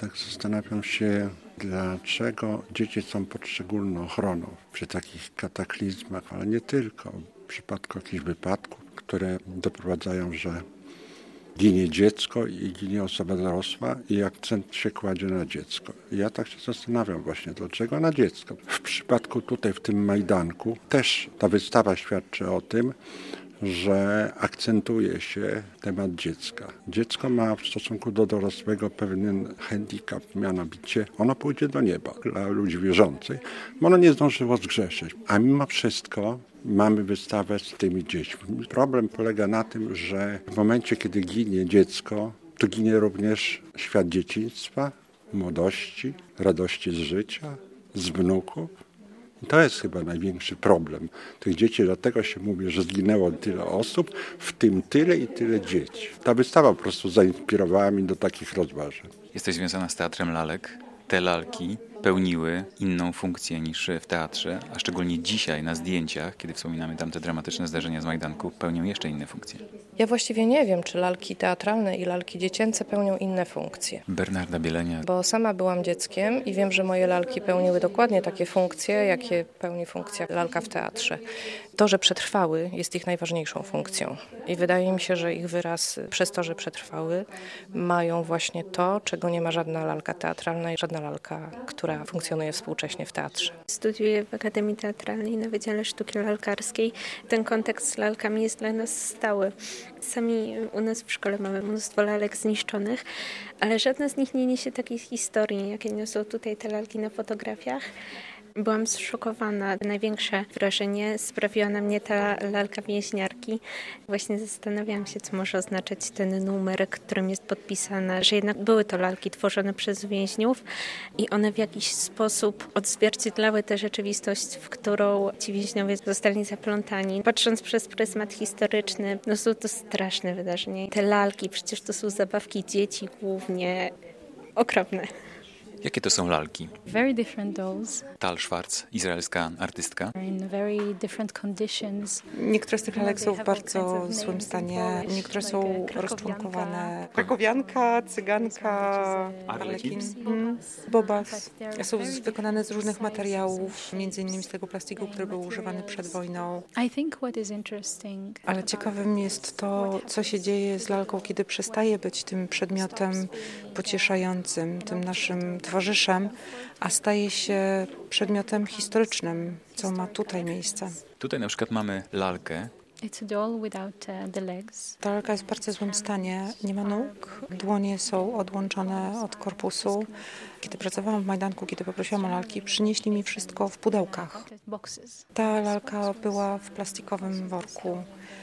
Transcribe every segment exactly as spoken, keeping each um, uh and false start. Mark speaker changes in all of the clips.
Speaker 1: tak zastanawiam się, dlaczego dzieci są pod szczególną ochroną przy takich kataklizmach, ale nie tylko. W przypadku jakichś wypadków, które doprowadzają, że ginie dziecko i ginie osoba dorosła i akcent się kładzie na dziecko. I ja tak się zastanawiam właśnie, dlaczego na dziecko. W przypadku tutaj, w tym Majdanku, też ta wystawa świadczy o tym, że akcentuje się temat dziecka. Dziecko ma w stosunku do dorosłego pewien handicap, mianowicie ono pójdzie do nieba dla ludzi wierzących, bo ono nie zdążyło zgrzeszyć. A mimo wszystko mamy wystawę z tymi dziećmi. Problem polega na tym, że w momencie, kiedy ginie dziecko, to ginie również świat dzieciństwa, młodości, radości z życia, z wnuków. I to jest chyba największy problem tych dzieci, dlatego się mówi, że zginęło tyle osób, w tym tyle i tyle dzieci. Ta wystawa po prostu zainspirowała mnie do takich rozważań.
Speaker 2: Jesteś związana z teatrem lalek. Te lalki pełniły inną funkcję niż w teatrze, a szczególnie dzisiaj na zdjęciach, kiedy wspominamy tam te dramatyczne zdarzenia z Majdanku, pełnią jeszcze inne funkcje.
Speaker 3: Ja właściwie nie wiem, czy lalki teatralne i lalki dziecięce pełnią inne funkcje.
Speaker 2: Bernarda Bielenia.
Speaker 3: Bo sama byłam dzieckiem i wiem, że moje lalki pełniły dokładnie takie funkcje, jakie pełni funkcja lalka w teatrze. To, że przetrwały, jest ich najważniejszą funkcją. I wydaje mi się, że ich wyraz przez to, że przetrwały, mają właśnie to, czego nie ma żadna lalka teatralna i żadna lalka, która funkcjonuje współcześnie w teatrze.
Speaker 4: Studiuję w Akademii Teatralnej na Wydziale Sztuki Lalkarskiej. Ten kontakt z lalkami jest dla nas stały. Sami u nas w szkole mamy mnóstwo lalek zniszczonych, ale żadna z nich nie niesie takiej historii, jakie niosą tutaj te lalki na fotografiach. Byłam zszokowana. Największe wrażenie sprawiła na mnie ta lalka więźniarki. Właśnie zastanawiałam się, co może oznaczać ten numer, którym jest podpisana, że jednak były to lalki tworzone przez więźniów i one w jakiś sposób odzwierciedlały tę rzeczywistość, w którą ci więźniowie zostali zaplątani. Patrząc przez pryzmat historyczny, no są to straszne wydarzenia. Te lalki, przecież to są zabawki dzieci głównie, okropne.
Speaker 2: Jakie to są lalki?
Speaker 5: Very different dolls.
Speaker 2: Tal Schwarz, izraelska artystka.
Speaker 5: In very different conditions.
Speaker 6: Niektóre z tych lalek są w bardzo złym stanie, niektóre są rozczłonkowane. Krakowianka, cyganka, arlekin, mhm. Bobas. Są wykonane z różnych materiałów, między innymi z tego plastiku, który był używany przed wojną.
Speaker 5: I think what is interesting.
Speaker 6: Ale ciekawym jest to, co się dzieje z lalką, kiedy przestaje być tym przedmiotem pocieszającym, tym naszym towarzyszem, a staje się przedmiotem historycznym, co ma tutaj miejsce.
Speaker 2: Tutaj na przykład mamy lalkę.
Speaker 5: It's a doll without uh, the legs.
Speaker 6: Ta lalka jest w bardzo złym stanie, nie ma nóg, dłonie są odłączone od korpusu. Kiedy pracowałam w Majdanku, kiedy poprosiłam o lalki, przynieśli mi wszystko w pudełkach. Ta lalka była w plastikowym worku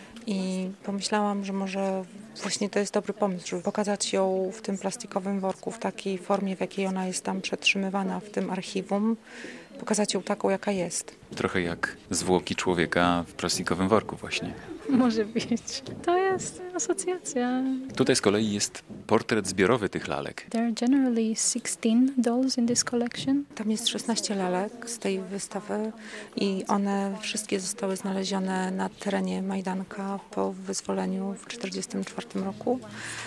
Speaker 6: i pomyślałam, że może właśnie to jest dobry pomysł, żeby pokazać ją w tym plastikowym worku, w takiej formie, w jakiej ona jest tam przetrzymywana w tym archiwum, pokazać ją taką, jaka jest.
Speaker 2: Trochę jak zwłoki człowieka w plastikowym worku właśnie.
Speaker 5: Może być. To jest asocjacja.
Speaker 2: Tutaj z kolei jest portret zbiorowy tych lalek.
Speaker 5: There are generally sixteen dolls in this collection.
Speaker 6: Tam jest szesnaście lalek z tej wystawy i one wszystkie zostały znalezione na terenie Majdanka po wyzwoleniu w tysiąc dziewięćset czterdziestym czwartym roku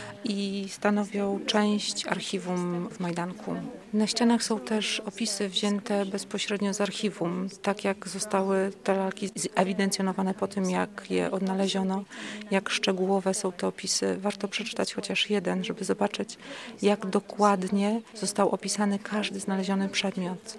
Speaker 6: i stanowią część archiwum w Majdanku. Na ścianach są też opisy wzięte bezpośrednio z archiwum, tak jak zostały te lalki zewidencjonowane po tym, jak je odnaleziono, jak szczegółowe są te opisy. Warto przeczytać chociaż jeden, żeby zobaczyć, jak dokładnie został opisany każdy znaleziony przedmiot.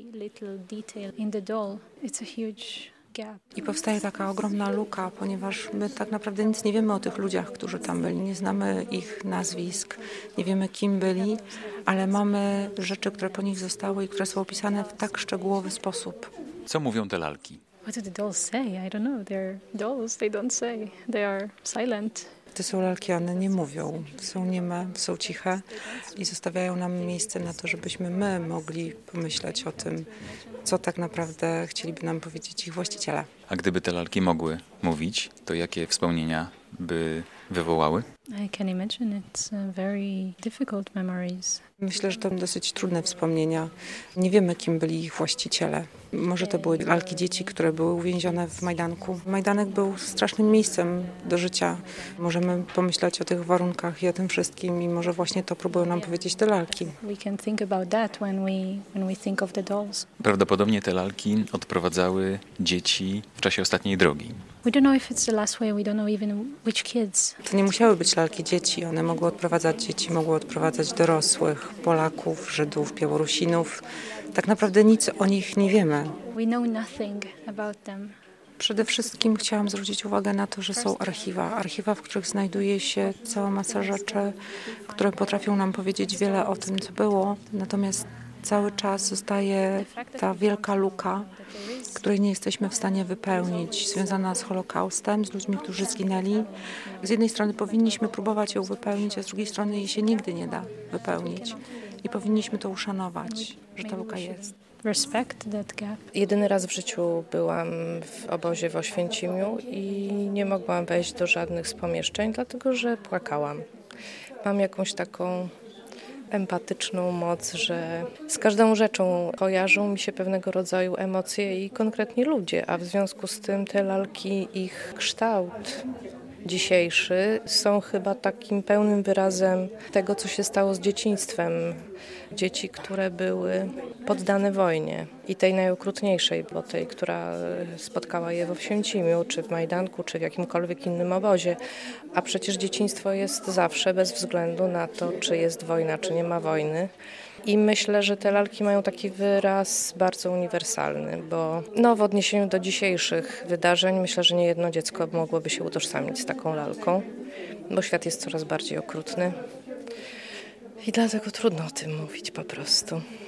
Speaker 6: I powstaje taka ogromna luka, ponieważ my tak naprawdę nic nie wiemy o tych ludziach, którzy tam byli. Nie znamy ich nazwisk, nie wiemy, kim byli, ale mamy rzeczy, które po nich zostały i które są opisane w tak szczegółowy sposób.
Speaker 2: Co mówią te lalki?
Speaker 5: What do the dolls say? I don't know. They're dolls. They don't say. They are silent.
Speaker 6: To są lalki, one nie mówią, są nieme, są ciche i zostawiają nam miejsce na to, żebyśmy my mogli pomyśleć o tym, co tak naprawdę chcieliby nam powiedzieć ich właściciele.
Speaker 2: A gdyby te lalki mogły mówić, to jakie wspomnienia by wywołały?
Speaker 5: I can imagine it's uh, very difficult memories.
Speaker 6: Myślę, że to dosyć trudne wspomnienia. Nie wiemy, kim byli ich właściciele. Może to były lalki dzieci, które były uwięzione w Majdanku. Majdanek był strasznym miejscem do życia. Możemy pomyśleć o tych warunkach i o tym wszystkim i może właśnie to próbują nam powiedzieć te lalki.
Speaker 5: We can think about that when we when we think of the dolls.
Speaker 2: Prawdopodobnie te lalki odprowadzały dzieci w czasie ostatniej drogi.
Speaker 5: We don't know if it's the last way. We don't know even which kids.
Speaker 6: To nie musiały być lalki dzieci. One mogły odprowadzać dzieci, mogły odprowadzać dorosłych, Polaków, Żydów, Białorusinów. Tak naprawdę nic o nich nie wiemy.
Speaker 5: We know nothing about them.
Speaker 6: Przede wszystkim chciałam zwrócić uwagę na to, że są archiwa. Archiwa, w których znajduje się cała masa rzeczy, które potrafią nam powiedzieć wiele o tym, co było. Natomiast cały czas zostaje ta wielka luka, której nie jesteśmy w stanie wypełnić, związana z Holokaustem, z ludźmi, którzy zginęli. Z jednej strony powinniśmy próbować ją wypełnić, a z drugiej strony jej się nigdy nie da wypełnić. I powinniśmy to uszanować, że ta luka jest.
Speaker 5: Respect that gap.
Speaker 3: Jedyny raz w życiu byłam w obozie w Oświęcimiu i nie mogłam wejść do żadnych z pomieszczeń, dlatego że płakałam. Mam jakąś taką empatyczną moc, że z każdą rzeczą kojarzą mi się pewnego rodzaju emocje i konkretnie ludzie, a w związku z tym te lalki, ich kształt dzisiejszy są chyba takim pełnym wyrazem tego, co się stało z dzieciństwem. Dzieci, które były poddane wojnie i tej najokrutniejszej, bo tej, która spotkała je w Oświęcimiu, czy w Majdanku, czy w jakimkolwiek innym obozie. A przecież dzieciństwo jest zawsze, bez względu na to, czy jest wojna, czy nie ma wojny. I myślę, że te lalki mają taki wyraz bardzo uniwersalny, bo no, w odniesieniu do dzisiejszych wydarzeń myślę, że niejedno dziecko mogłoby się utożsamić z taką lalką, bo świat jest coraz bardziej okrutny i dlatego trudno o tym mówić po prostu.